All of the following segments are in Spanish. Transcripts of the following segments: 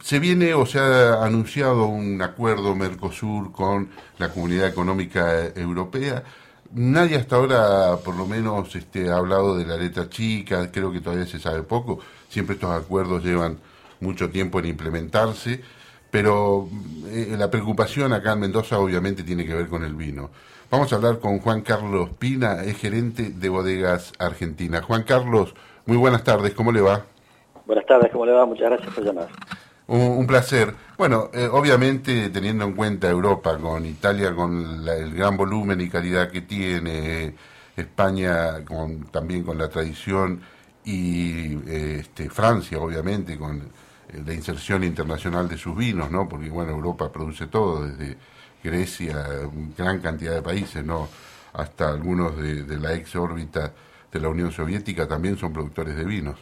Se viene o se ha anunciado un acuerdo Mercosur con la Comunidad Económica Europea. Nadie hasta ahora, por lo menos, ha hablado de la letra chica. Creo que todavía se sabe poco. Siempre estos acuerdos llevan mucho tiempo en implementarse, pero la preocupación acá en Mendoza obviamente tiene que ver con el vino. Vamos a hablar con Juan Carlos Pina, es gerente de Bodegas Argentina. Juan Carlos, muy buenas tardes, ¿cómo le va? Buenas tardes, ¿cómo le va? Muchas gracias por llamar. Un placer. Bueno, obviamente teniendo en cuenta Europa, con Italia, con el gran volumen y calidad que tiene, España también con la tradición y Francia, obviamente, con la inserción internacional de sus vinos, ¿no? Porque, bueno, Europa produce todo, desde Grecia, gran cantidad de países, ¿no? Hasta algunos de la ex órbita de la Unión Soviética también son productores de vinos.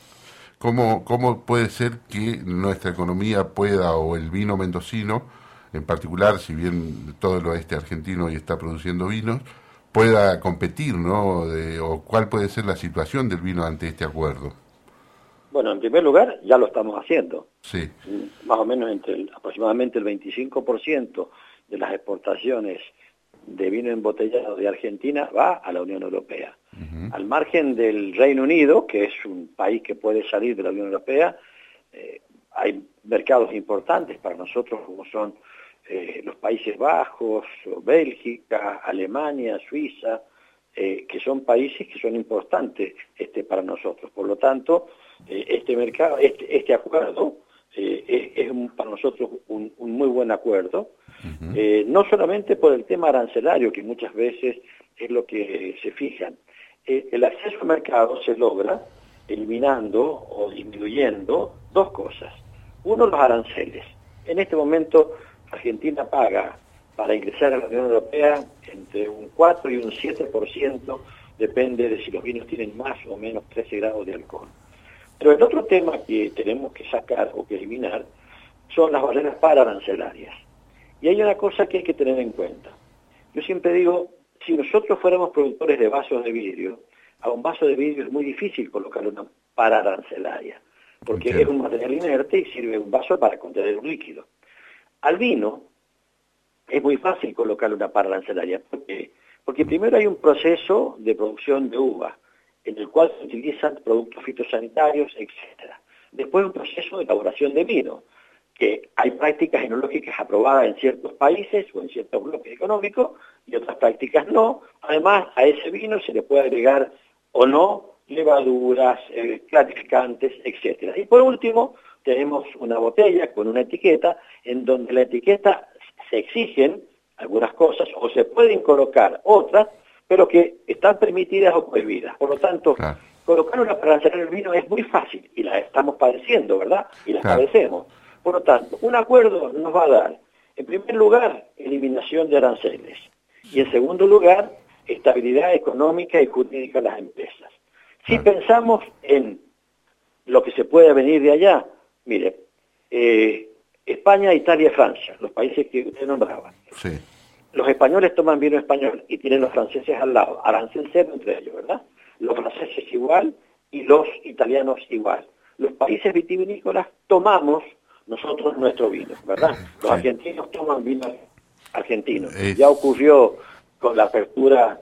¿Cómo puede ser que nuestra economía pueda, o el vino mendocino, en particular, si bien todo el oeste argentino hoy está produciendo vinos, pueda competir, ¿no? O cuál puede ser la situación del vino ante este acuerdo? Bueno, en primer lugar, ya lo estamos haciendo. Sí. Más o menos aproximadamente el 25% de las exportaciones de vino embotellado de Argentina va a la Unión Europea. Al margen del Reino Unido, que es un país que puede salir de la Unión Europea, hay mercados importantes para nosotros como son los Países Bajos, Bélgica, Alemania, Suiza, que son países que son importantes para nosotros. Por lo tanto, este mercado, este acuerdo para nosotros un muy buen acuerdo, no solamente por el tema arancelario, que muchas veces es lo que se fijan. El acceso al mercado se logra eliminando o disminuyendo dos cosas. Uno, los aranceles. En este momento, Argentina paga para ingresar a la Unión Europea entre un 4 y un 7%, depende de si los vinos tienen más o menos 13 grados de alcohol. Pero el otro tema que tenemos que sacar o que eliminar son las barreras pararancelarias. Y hay una cosa que hay que tener en cuenta. Yo siempre digo, si nosotros fuéramos productores de vasos de vidrio, a un vaso de vidrio es muy difícil colocar una pararancelaria, porque es un material inerte y sirve un vaso para contener un líquido. Al vino es muy fácil colocarle una pararancelaria. ¿Por qué? Porque primero hay un proceso de producción de uva, en el cual se utilizan productos fitosanitarios, etc. Después un proceso de elaboración de vino, que hay prácticas enológicas aprobadas en ciertos países o en ciertos bloques económicos y otras prácticas no. Además, a ese vino se le puede agregar o no levaduras, clarificantes, etc. Y por último, tenemos una botella con una etiqueta en donde la etiqueta se exigen algunas cosas o se pueden colocar otras, pero que están permitidas o prohibidas. Por lo tanto, colocar una pararancelaria en el vino es muy fácil y la estamos padeciendo, ¿verdad? Y la padecemos. Por lo tanto, un acuerdo nos va a dar, en primer lugar, eliminación de aranceles y en segundo lugar, estabilidad económica y jurídica de las empresas. Si pensamos en lo que se puede venir de allá, mire, España, Italia, Francia, los países que usted nombraba. Sí. Los españoles toman vino español y tienen los franceses al lado, arancel cero entre ellos, ¿verdad? Los franceses igual y los italianos igual. Los países vitivinícolas tomamos nosotros nuestro vino, ¿verdad? Los argentinos toman vino argentino. Ya ocurrió con la apertura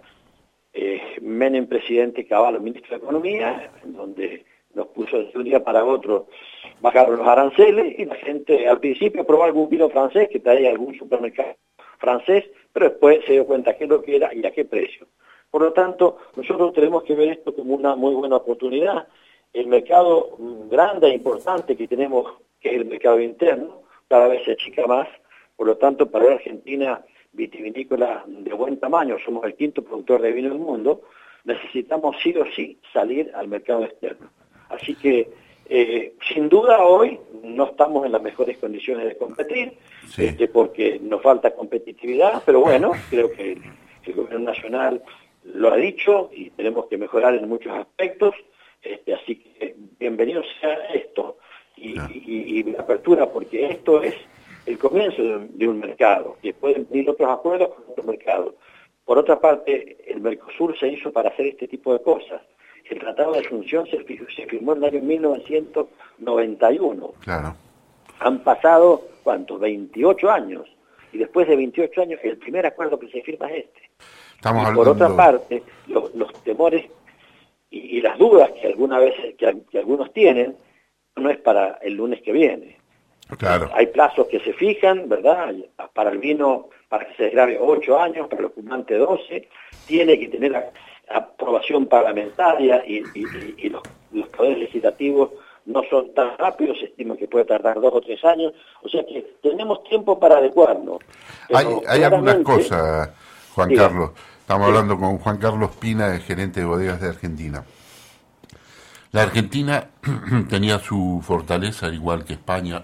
Menem presidente, Caballo ministro de Economía, en donde nos puso de un día para otro, bajaron los aranceles y la gente al principio probó algún vino francés que traía algún supermercado francés, pero después se dio cuenta qué es lo que era y a qué precio. Por lo tanto, nosotros tenemos que ver esto como una muy buena oportunidad. El mercado grande e importante que tenemos, que es el mercado interno, cada vez se achica más. Por lo tanto, para la Argentina vitivinícola de buen tamaño, somos el quinto productor de vino del mundo, necesitamos sí o sí salir al mercado externo. Así que, sin duda hoy no estamos en las mejores condiciones de competir, porque nos falta competitividad, pero bueno, creo que el gobierno nacional lo ha dicho y tenemos que mejorar en muchos aspectos, así que bienvenido sea esto y la apertura, porque esto es el comienzo de un mercado, que pueden venir otros acuerdos con otros mercados. Por otra parte, el Mercosur se hizo para hacer este tipo de cosas. El Tratado de Asunción se firmó en el año 1991. Claro. Han pasado, ¿cuántos? 28 años. Y después de 28 años, el primer acuerdo que se firma es este. Estamos y hablando... por otra parte, los temores y las dudas que algunas veces que algunos tienen, no es para el lunes que viene. Claro. Hay plazos que se fijan, ¿verdad? Para el vino, para que se grabe 8 años, para el espumante 12, tiene que tener aprobación parlamentaria y los poderes legislativos no son tan rápidos, se estima que puede tardar 2 o 3 años, o sea que tenemos tiempo para adecuarnos. Hay algunas cosas, Juan Carlos. Estamos hablando con Juan Carlos Pina, gerente de bodegas de Argentina. La Argentina tenía su fortaleza, al igual que España,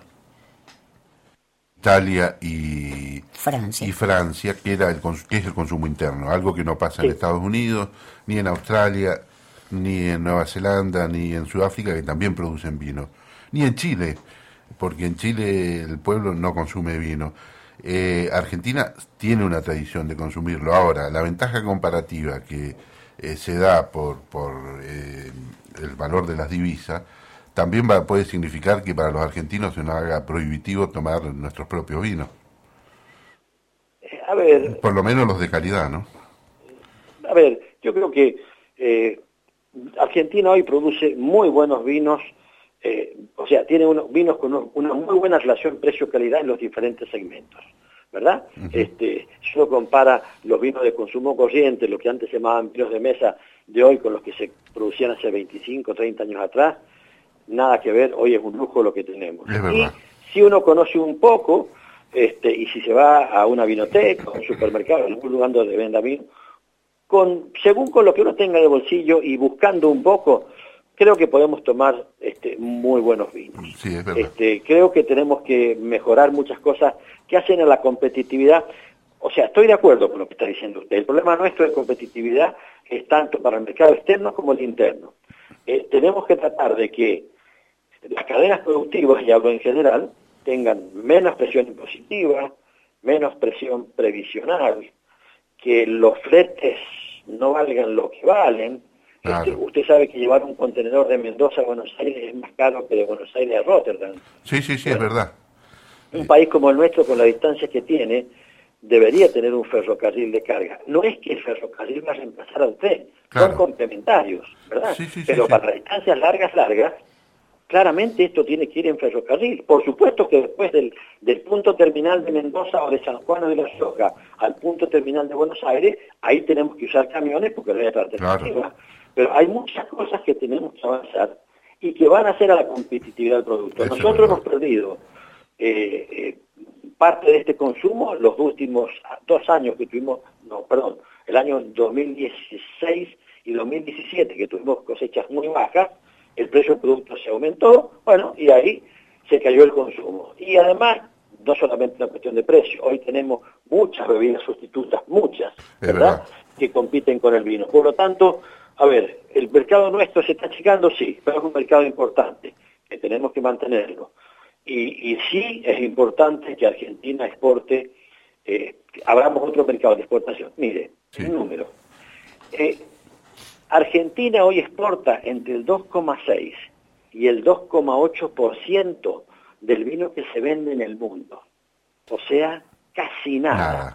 Italia y Francia, que es el consumo interno, algo que no pasa en Estados Unidos, ni en Australia, ni en Nueva Zelanda, ni en Sudáfrica, que también producen vino, ni en Chile, porque en Chile el pueblo no consume vino. Argentina tiene una tradición de consumirlo. Ahora, la ventaja comparativa que se da por el valor de las divisas, también puede significar que para los argentinos se nos haga prohibitivo tomar nuestros propios vinos. A ver, por lo menos los de calidad, ¿no? A ver, yo creo que Argentina hoy produce muy buenos vinos, o sea, tiene unos vinos con una muy buena relación precio-calidad en los diferentes segmentos, ¿verdad? Uh-huh. Si uno compara los vinos de consumo corriente, lo que antes se llamaban vinos de mesa, de hoy con los que se producían hace 25, 30 años atrás, nada que ver, hoy es un lujo lo que tenemos. Y si uno conoce un poco, y si se va a una vinoteca, a un supermercado, a algún lugar donde venda vino, según con lo que uno tenga de bolsillo y buscando un poco, creo que podemos tomar muy buenos vinos. Sí, es verdad. Creo que tenemos que mejorar muchas cosas que hacen a la competitividad. O sea, estoy de acuerdo con lo que está diciendo usted. El problema nuestro de competitividad es tanto para el mercado externo como el interno. Tenemos que tratar de que las cadenas productivas, y hablo en general, tengan menos presión impositiva, menos presión previsional, que los fletes no valgan lo que valen. Claro. Usted sabe que llevar un contenedor de Mendoza a Buenos Aires es más caro que de Buenos Aires a Rotterdam. Sí, es verdad. Un país como el nuestro, con la distancia que tiene, debería tener un ferrocarril de carga. No es que el ferrocarril va a reemplazar al tren, claro, son complementarios, ¿verdad? Pero para distancias largas, claramente esto tiene que ir en ferrocarril. Por supuesto que después del punto terminal de Mendoza o de San Juan o de La Rioja al punto terminal de Buenos Aires, ahí tenemos que usar camiones porque no hay otra alternativa. Claro. Pero hay muchas cosas que tenemos que avanzar y que van a hacer a la competitividad del producto. Eso nosotros hemos perdido parte de este consumo los últimos 2 años que tuvimos, el año 2016 y 2017, que tuvimos cosechas muy bajas, el precio del producto se aumentó, y ahí se cayó el consumo. Y además, no solamente una cuestión de precio, hoy tenemos muchas bebidas sustitutas, ¿verdad? Que compiten con el vino. Por lo tanto, a ver, el mercado nuestro se está achicando, sí, pero es un mercado importante, que tenemos que mantenerlo. Y sí es importante que Argentina exporte, abramos otro mercado de exportación. Mire, un número. Argentina hoy exporta entre el 2,6 y el 2,8% del vino que se vende en el mundo. O sea, casi nada.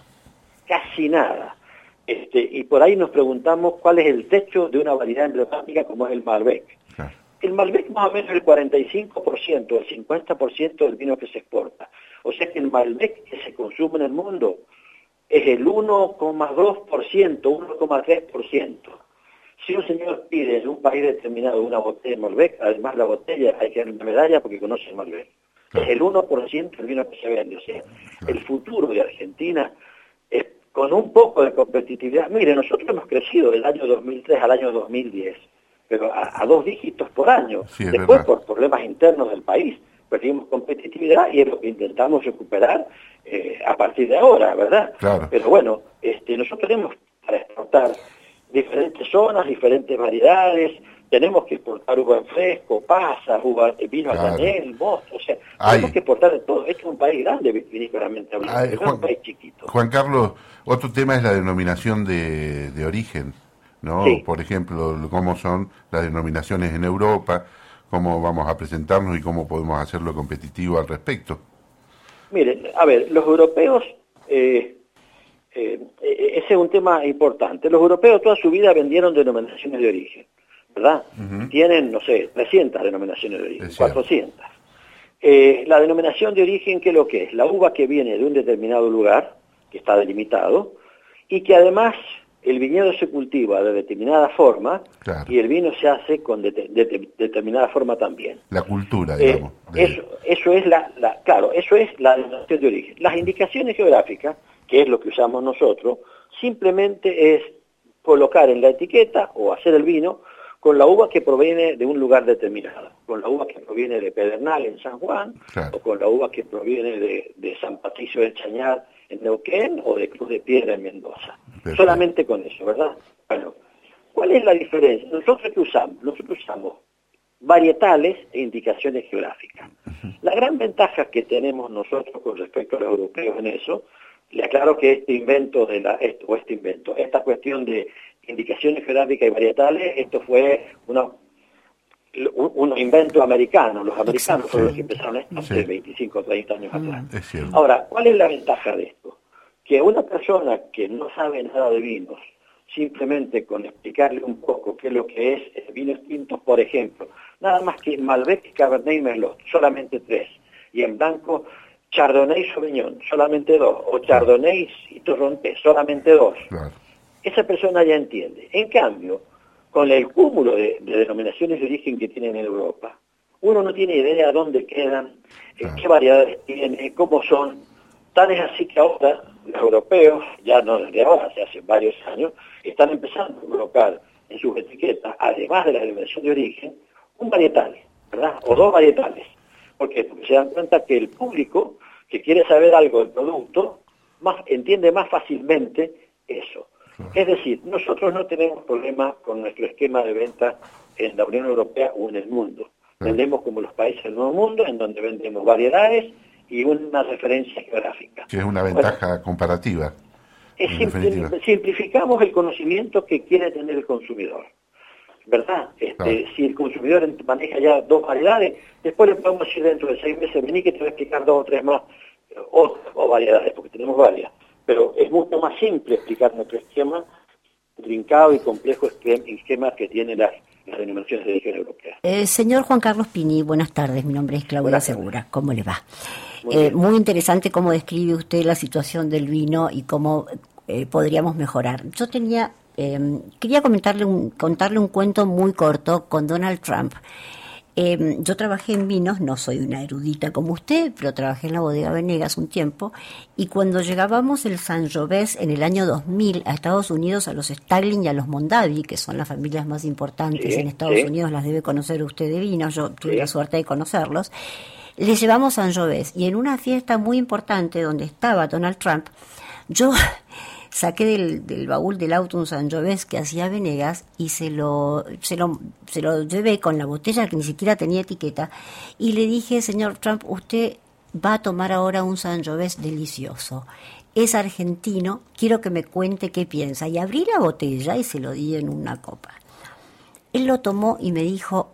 Y por ahí nos preguntamos cuál es el techo de una variedad emblemática como es el Malbec. Claro. El Malbec más o menos el 45%, el 50% del vino que se exporta. O sea que el Malbec que se consume en el mundo es el 1,2%, 1,3%. Si un señor pide en un país determinado una botella de Malbec, además la botella hay que darle una medalla porque conoce el Malbec. Claro. Es el 1% del vino que se vende. O sea, claro, el futuro de Argentina es con un poco de competitividad. Mire, nosotros hemos crecido del año 2003 al año 2010, pero a 2 dígitos por año. Después, verdad, por problemas internos del país, perdimos competitividad y es lo que intentamos recuperar a partir de ahora, ¿verdad? Claro. Pero bueno, nosotros tenemos para exportar diferentes zonas, diferentes variedades, tenemos que exportar uva en fresco, pasas, vino a granel, mosto, o sea, tenemos que exportar de todo. Este es un país grande, vinícolamente hablando, no es un país chiquito. Juan Carlos, otro tema es la denominación de origen, ¿no? Sí. Por ejemplo, cómo son las denominaciones en Europa, cómo vamos a presentarnos y cómo podemos hacerlo competitivo al respecto. Miren, a ver, los europeos, ese es un tema importante. Los europeos toda su vida vendieron denominaciones de origen, ¿verdad? Tienen, no sé, 300 denominaciones de origen, 400. La denominación de origen, ¿qué es lo que es? La uva que viene de un determinado lugar, que está delimitado, y que además el viñedo se cultiva de determinada forma, claro, y el vino se hace con determinada forma también. La cultura, digamos. Eso es claro, eso es la denominación de origen. Las indicaciones geográficas, que es lo que usamos nosotros, simplemente es colocar en la etiqueta o hacer el vino con la uva que proviene de un lugar determinado, con la uva que proviene de Pedernal en San Juan, claro, o con la uva que proviene de San Patricio del Chañar en Neuquén o de Cruz de Piedra en Mendoza. Perfecto. Solamente con eso, ¿verdad? Bueno, ¿cuál es la diferencia? ¿Nosotros qué usamos? Nosotros usamos varietales e indicaciones geográficas. La gran ventaja que tenemos nosotros con respecto a los europeos en eso, le aclaro que esta cuestión de indicaciones geográficas y varietales, esto fue un invento americano. Los americanos fueron los que empezaron esto hace 25 o 30 años atrás. Ahora, ¿cuál es la ventaja de esto? Que una persona que no sabe nada de vinos, simplemente con explicarle un poco qué es lo que es vinos tintos, por ejemplo, nada más que Malbec, Cabernet y Merlot, solamente 3, y en blanco Chardonnay y Sauvignon, solamente 2, o Chardonnay y Torrontés, solamente 2. Claro. Esa persona ya entiende. En cambio, con el cúmulo de denominaciones de origen que tienen en Europa, uno no tiene idea dónde quedan, qué variedades tienen, cómo son. Tal es así que ahora los europeos, ya no desde ahora, hace varios años, están empezando a colocar en sus etiquetas, además de la denominación de origen, un varietal, ¿verdad? O 2 varietales. ¿Por qué? Porque se dan cuenta que el público que quiere saber algo del producto entiende más fácilmente eso. Es decir, nosotros no tenemos problemas con nuestro esquema de venta en la Unión Europea o en el mundo. Vendemos como los países del Nuevo Mundo, en donde vendemos variedades y una referencia geográfica. Que es una ventaja comparativa. Simplificamos el conocimiento que quiere tener el consumidor, ¿verdad? Si el consumidor maneja ya 2 variedades, después le podemos decir dentro de 6 meses, vení que te voy a explicar 2 o 3 más, o variedades, porque tenemos varias. Pero es mucho más simple explicar nuestro esquema, trincado y complejo esquema que tiene las denominaciones de origen europeas. Señor Juan Carlos Pini, buenas tardes, mi nombre es Claudia Segura, ¿cómo le va? Muy interesante cómo describe usted la situación del vino y cómo podríamos mejorar. Yo quería contarle un cuento muy corto con Donald Trump. Yo trabajé en vinos, no soy una erudita como usted, pero trabajé en la bodega Venegas un tiempo, y cuando llegábamos el Sangiovese en el año 2000 a Estados Unidos, a los Stagling y a los Mondavi, que son las familias más importantes en Estados Unidos, las debe conocer usted de vinos, yo tuve la suerte de conocerlos, les llevamos Sangiovese, y en una fiesta muy importante donde estaba Donald Trump, yo saqué del baúl del auto un Sangiovese que hacía Venegas y se lo llevé con la botella que ni siquiera tenía etiqueta y le dije, señor Trump, usted va a tomar ahora un Sangiovese delicioso. Es argentino, quiero que me cuente qué piensa. Y abrí la botella y se lo di en una copa. Él lo tomó y me dijo,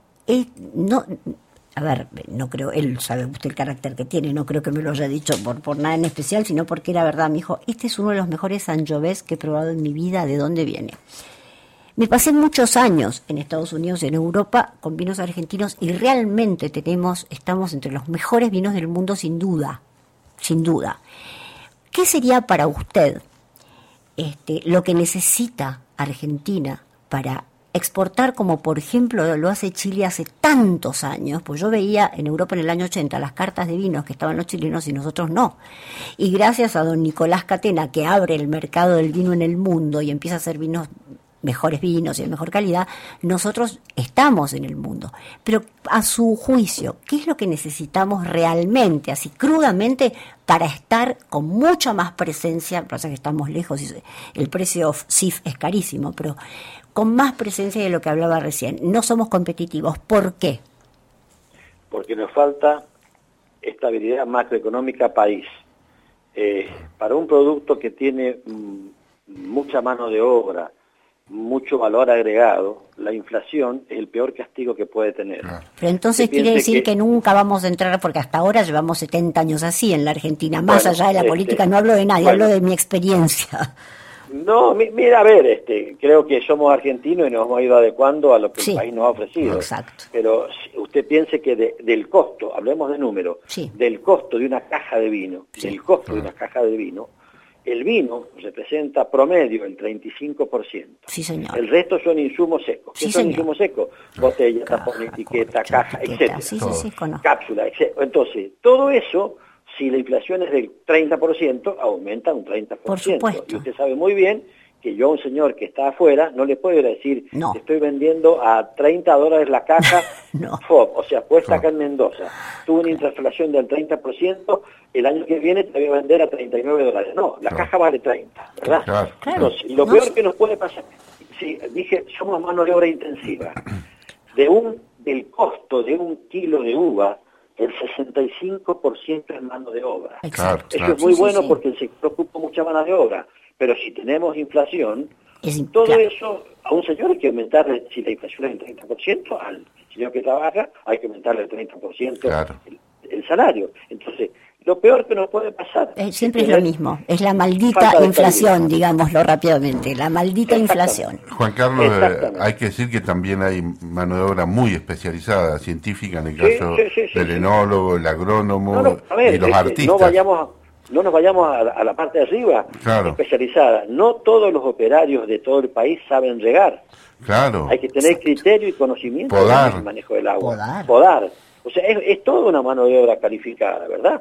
no creo, él sabe usted el carácter que tiene, no creo que me lo haya dicho por nada en especial, sino porque era verdad. Me dijo, este es uno de los mejores Sangiovese que he probado en mi vida, ¿de dónde viene? Me pasé muchos años en Estados Unidos y en Europa con vinos argentinos y realmente estamos entre los mejores vinos del mundo sin duda, sin duda. ¿Qué sería para usted lo que necesita Argentina para exportar, como por ejemplo lo hace Chile hace tantos años? Pues yo veía en Europa en el año 80 las cartas de vinos que estaban los chilenos y nosotros no. Y gracias a don Nicolás Catena, que abre el mercado del vino en el mundo y empieza a hacer mejores vinos y de mejor calidad, nosotros estamos en el mundo. Pero a su juicio, ¿qué es lo que necesitamos realmente, así crudamente, para estar con mucha más presencia? Pasa que estamos lejos y el precio CIF es carísimo, pero con más presencia de lo que hablaba recién. No somos competitivos. ¿Por qué? Porque nos falta estabilidad macroeconómica país. Para un producto que tiene mucha mano de obra, mucho valor agregado, la inflación es el peor castigo que puede tener. Pero entonces quiere decir que nunca vamos a entrar, porque hasta ahora llevamos 70 años así en la Argentina, más allá de la política, no hablo de nadie, hablo de mi experiencia. No, mira, a ver, creo que somos argentinos y nos hemos ido adecuando a lo que el país nos ha ofrecido. Exacto. Pero si usted piense que del costo, hablemos de números, del costo de una caja de vino, el vino representa promedio el 35%. Sí, señor. El resto son insumos secos. ¿Qué son insumos secos? Botella, tapón, etiqueta, caja, etcétera. Cápsula, etcétera. Entonces, todo eso, si la inflación es del 30%, aumenta un 30%. Por supuesto. Y usted sabe muy bien que yo a un señor que está afuera no le puedo decir, te estoy vendiendo a $30 la caja FOB, o sea, puesta acá en Mendoza. Tuve una inflación del 30%, el año que viene te voy a vender a $39. No, la caja vale 30, ¿verdad? Claro. Entonces, lo peor que nos puede pasar, dije, somos mano de obra intensiva. Del costo de un kilo de uva, el 65% es mano de obra. Exacto. Eso es muy bueno porque el sector ocupa mucha mano de obra. Pero si tenemos inflación, todo eso, a un señor hay que aumentarle, si la inflación es del 30%, al señor que trabaja hay que aumentarle el 30% el salario. Entonces, lo peor que nos puede pasar... siempre es lo mismo, es la maldita inflación, digámoslo rápidamente, la maldita inflación. Juan Carlos, hay que decir que también hay mano de obra muy especializada, científica, en el caso del enólogo, el agrónomo y los artistas. No nos vayamos a la parte de arriba, especializada. No todos los operarios de todo el país saben regar. Claro. Hay que tener criterio y conocimiento del manejo del agua. Podar. O sea, es toda una mano de obra calificada, ¿verdad?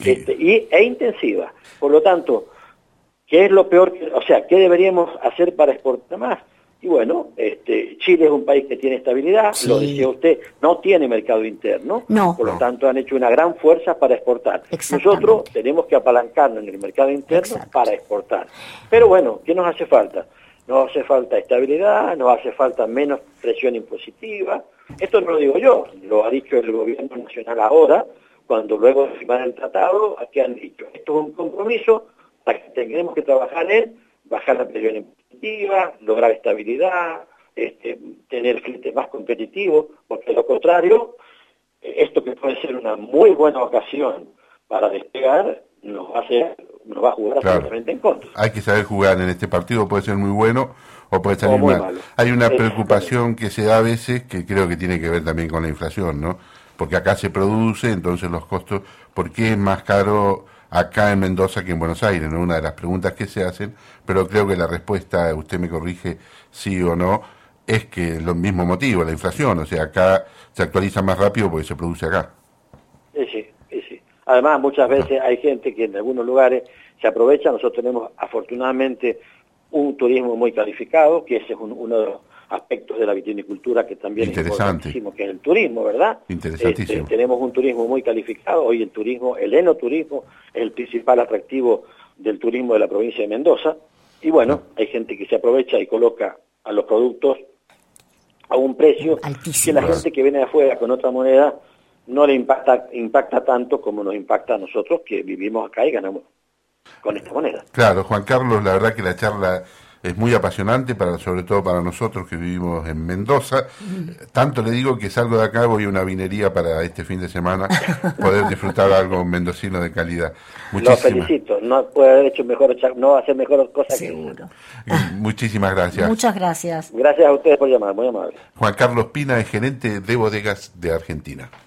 E intensiva. Por lo tanto, ¿qué es lo peor? ¿Qué deberíamos hacer para exportar más? Y bueno, Chile es un país que tiene estabilidad, lo decía usted, no tiene mercado interno, por lo tanto han hecho una gran fuerza para exportar. Nosotros tenemos que apalancarnos en el mercado interno para exportar. Pero bueno, ¿qué nos hace falta? Nos hace falta estabilidad, nos hace falta menos presión impositiva. Esto no lo digo yo, lo ha dicho el gobierno nacional ahora, cuando luego de firmar el tratado, aquí han dicho, esto es un compromiso para que tengamos que trabajar en bajar la presión impositiva, lograr estabilidad, tener clientes más competitivos, porque de lo contrario, esto que puede ser una muy buena ocasión para despegar, nos va a jugar absolutamente en contra. Hay que saber jugar en este partido, puede ser muy bueno o puede salir mal. Hay una preocupación que se da a veces que creo que tiene que ver también con la inflación, ¿no? Porque acá se produce, entonces los costos, ¿por qué es más caro acá en Mendoza que en Buenos Aires? ¿No? Una de las preguntas que se hacen, pero creo que la respuesta, usted me corrige sí o no, es que lo mismo motivo, la inflación, o sea, acá se actualiza más rápido porque se produce acá. Sí. Además, muchas veces hay gente que en algunos lugares se aprovecha. Nosotros tenemos afortunadamente un turismo muy calificado, que ese es uno de los aspectos de la vitivinicultura que también es importantísimo, que es el turismo, ¿verdad? Interesantísimo. Tenemos un turismo muy calificado. Hoy el enoturismo es el principal atractivo del turismo de la provincia de Mendoza. Y bueno, hay gente que se aprovecha y coloca a los productos a un precio que la gente que viene de afuera con otra moneda no le impacta tanto como nos impacta a nosotros que vivimos acá y ganamos con esta moneda. Claro, Juan Carlos, la verdad que la charla es muy apasionante, sobre todo para nosotros que vivimos en Mendoza. Tanto le digo que salgo de acá, voy a una vinería para este fin de semana poder disfrutar algo mendocino de calidad. Lo felicito, no puede haber hecho no va a hacer mejor cosa que eso. Muchísimas gracias. Muchas gracias. Gracias a ustedes por llamar, muy amable. Juan Carlos Pina es gerente de bodegas de Argentina.